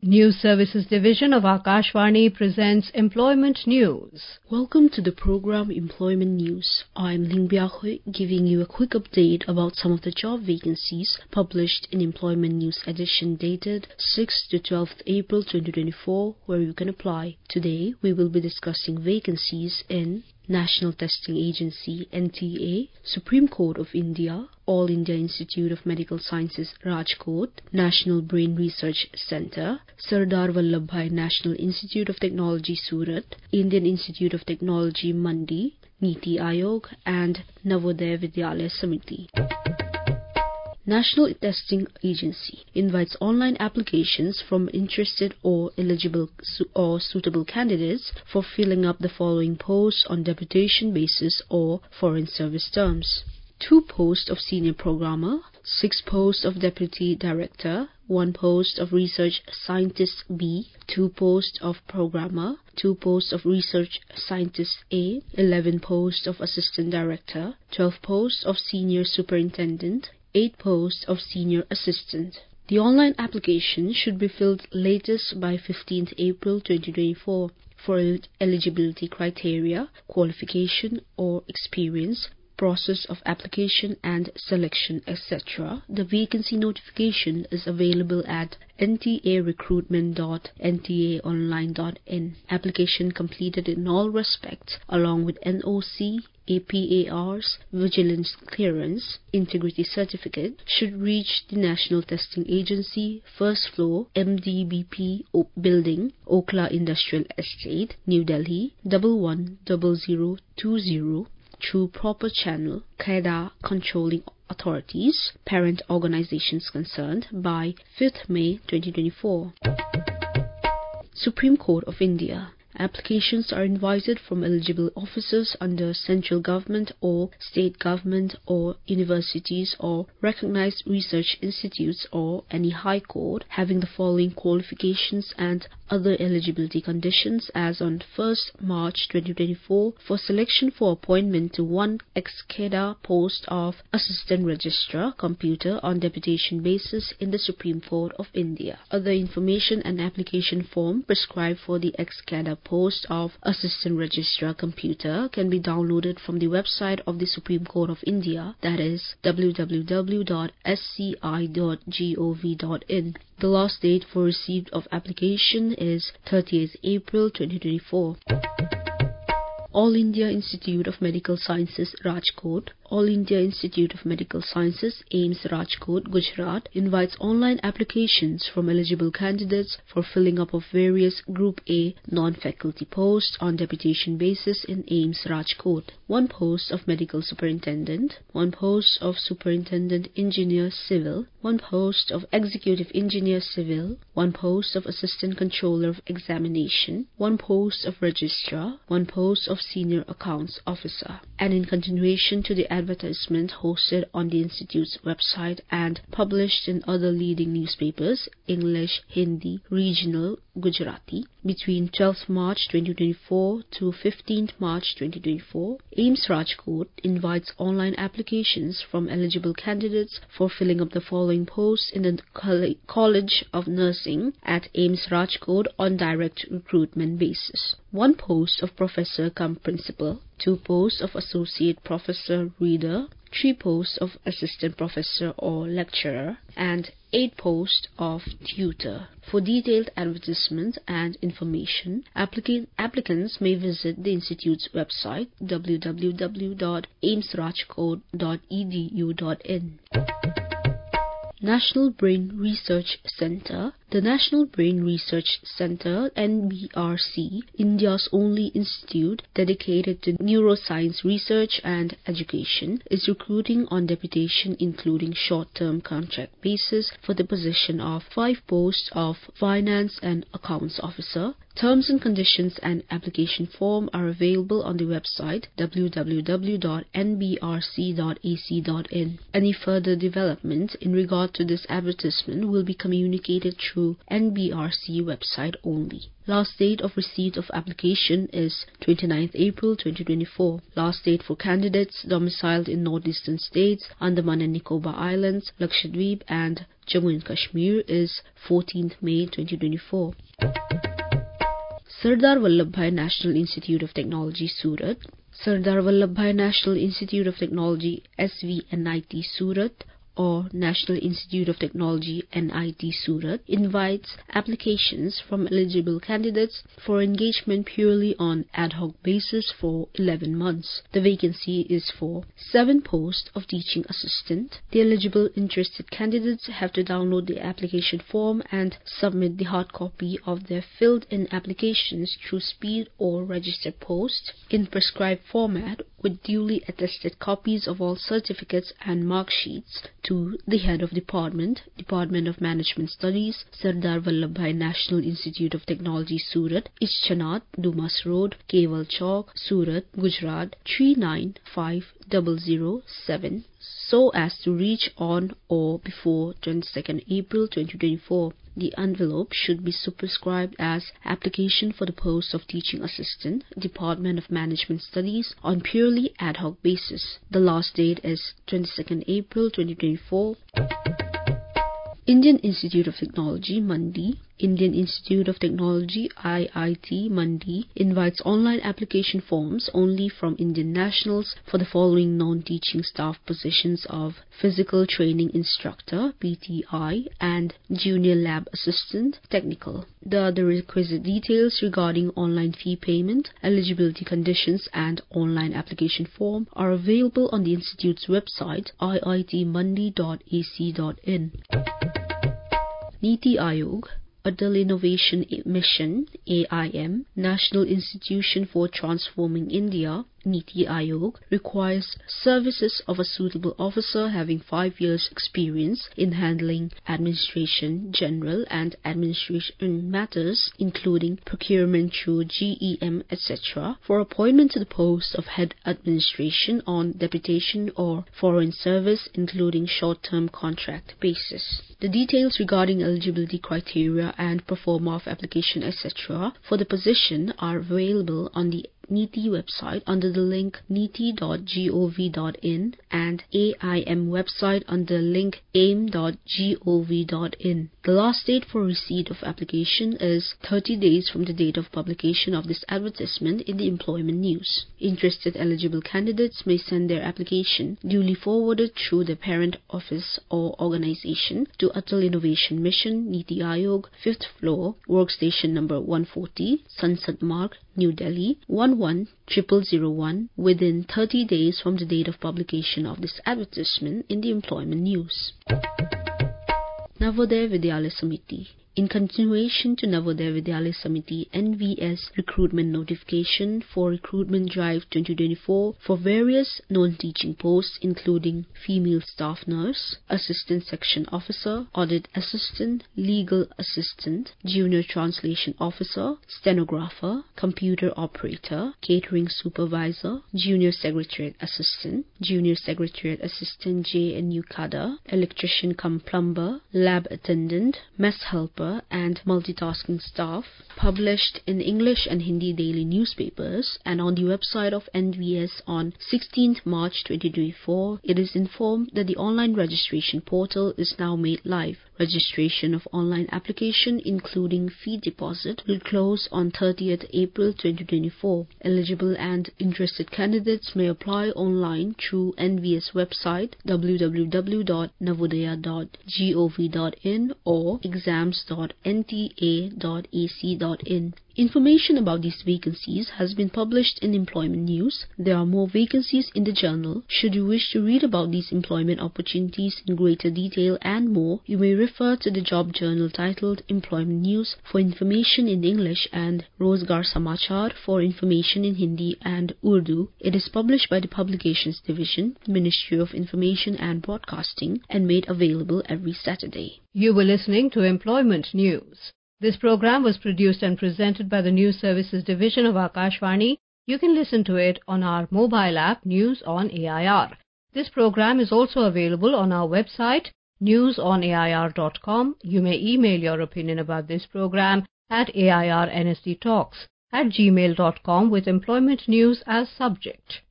News Services Division of Akashvani presents Employment News. Welcome to the program Employment News. I'm Ling Bia-hui, giving you a quick update about some of the job vacancies published in Employment News edition dated 6th to 12th April 2024, where you can apply. Today, we will be discussing vacancies in National Testing Agency (NTA), Supreme Court of India, All India Institute of Medical Sciences Rajkot, National Brain Research Centre, Sardar Vallabhbhai National Institute of Technology Surat, Indian Institute of Technology Mandi, Niti Aayog and Navodaya Vidyalaya Samiti. National Testing Agency invites online applications from interested or eligible or suitable candidates for filling up the following posts on deputation basis or foreign service terms: 2 posts of Senior Programmer, 6 posts of Deputy Director, 1 post of Research Scientist B, 2 posts of Programmer, 2 posts of Research Scientist A, 11 posts of Assistant Director, 12 posts of Senior Superintendent, 8 posts of Senior Assistant. The online application should be filled latest by 15th April 2024. For eligibility criteria, qualification or experience, process of application and selection, etc., the vacancy notification is available at ntarecruitment.ntaonline.in. Application completed in all respects, along with NOC, APAR's Vigilance Clearance, Integrity Certificate, should reach the National Testing Agency, 1st floor, MDBP Building, Okhla Industrial Estate, New Delhi, 110020, through proper channel, CADA controlling authorities, parent organizations concerned, by 5th May 2024. Supreme Court of India. Applications are invited from eligible officers under central government or state government or universities or recognized research institutes or any high court having the following qualifications and other eligibility conditions as on 1st March 2024 for selection for appointment to 1 ex-CADA post of Assistant Registrar Computer on deputation basis in the Supreme Court of India. Other information and application form prescribed for the ex-CADA post of Assistant Registrar Computer can be downloaded from the website of the Supreme Court of India, that is www.sci.gov.in. The last date for receipt of application is 30th April 2024. All India Institute of Medical Sciences Rajkot. All India Institute of Medical Sciences, AIIMS Rajkot, Gujarat, invites online applications from eligible candidates for filling up of various Group A non-faculty posts on deputation basis in AIIMS Rajkot. 1 post of Medical Superintendent, 1 post of Superintendent Engineer Civil, 1 post of Executive Engineer Civil, 1 post of Assistant Controller of Examination, 1 post of Registrar, 1 post of Senior Accounts Officer. And in continuation to the advertisement hosted on the Institute's website and published in other leading newspapers, English, Hindi, Regional, Gujarati, between 12th March 2024 to 15th March 2024, AIIMS Rajkot invites online applications from eligible candidates for filling up the following posts in the College of Nursing at AIIMS Rajkot on direct recruitment basis: 1 post of Professor cum Principal, 2 posts of Associate Professor Reader, 3 posts of Assistant Professor or Lecturer, and 8 posts of Tutor. For detailed advertisement and information, applicants may visit the Institute's website www.aimsrajkot.edu.in. National Brain Research Centre. The National Brain Research Centre, NBRC, India's only institute dedicated to neuroscience research and education, is recruiting on deputation including short-term contract basis for the position of 5 posts of Finance and Accounts Officer. Terms and conditions and application form are available on the website www.nbrc.ac.in. Any further development in regard to this advertisement will be communicated through NBRC website only. Last date of receipt of application is 29th April 2024. Last date for candidates domiciled in northeastern states, Andaman and Nicobar Islands, Lakshadweep and Jammu and Kashmir is 14th May 2024. Sardar Vallabhbhai National Institute of Technology, Surat. Sardar Vallabhbhai National Institute of Technology, SVNIT, Surat, or National Institute of Technology NIT Surat, invites applications from eligible candidates for engagement purely on ad hoc basis for 11 months. The vacancy is for 7 posts of teaching assistant. The eligible interested candidates have to download the application form and submit the hard copy of their filled-in applications through Speed or Register Post in prescribed format with duly attested copies of all certificates and mark sheets to the Head of Department, Department of Management Studies, Sardar Vallabhbhai National Institute of Technology, Surat, Ischanat, Dumas Road, Keval Chowk, Surat, Gujarat 395007, so as to reach on or before 22nd April 2024. The envelope should be superscribed as application for the post of teaching assistant, Department of Management Studies, on purely ad hoc basis. The last date is 22nd April 2024. Indian Institute of Technology, Mandi. Indian Institute of Technology, IIT, Mandi, invites online application forms only from Indian nationals for the following non-teaching staff positions of Physical Training Instructor, PTI, and Junior Lab Assistant, Technical. The requisite details regarding online fee payment, eligibility conditions, and online application form are available on the Institute's website, iitmandi.ac.in. Niti Aayog, Atal Innovation Mission, AIM, National Institution for Transforming India, Niti Aayog, requires services of a suitable officer having 5 years experience in handling administration, general and administration matters, including procurement through GEM, etc., for appointment to the post of head administration on deputation or foreign service, including short-term contract basis. The details regarding eligibility criteria and pro forma of application, etc., for the position are available on the NITI website under the link niti.gov.in and AIM website under the link aim.gov.in. The last date for receipt of application is 30 days from the date of publication of this advertisement in the employment news. Interested eligible candidates may send their application duly forwarded through the parent office or organization to Atal Innovation Mission, Niti Aayog, 5th floor, workstation number 140, Sansad Marg, New Delhi 110001 within 30 days from the date of publication of this advertisement in the employment news. Navodaya Vidyalaya Samiti. In continuation to Navodaya Vidyalaya Samiti NVS recruitment notification for Recruitment Drive 2024 for various non-teaching posts including female staff nurse, assistant section officer, audit assistant, legal assistant, junior translation officer, stenographer, computer operator, catering supervisor, junior secretariat assistant JNU cadre, electrician cum plumber, lab attendant, mess helper, and multitasking staff, published in English and Hindi daily newspapers and on the website of NVS on 16th March 2024, it is informed that the online registration portal is now made live. Registration of online application, including fee deposit, will close on 30th April 2024. Eligible and interested candidates may apply online through NVS website www.navodaya.gov.in or exams.nta.ac.in. Information about these vacancies has been published in Employment News. There are more vacancies in the journal. Should you wish to read about these employment opportunities in greater detail and more, you may refer to the job journal titled Employment News for information in English and Rozgar Samachar for information in Hindi and Urdu. It is published by the Publications Division, Ministry of Information and Broadcasting, and made available every Saturday. You were listening to Employment News. This program was produced and presented by the News Services Division of Akashvani. You can listen to it on our mobile app News on AIR. This program is also available on our website newsonair.com. You may email your opinion about this program at airnsdtalks@gmail.com with employment news as subject.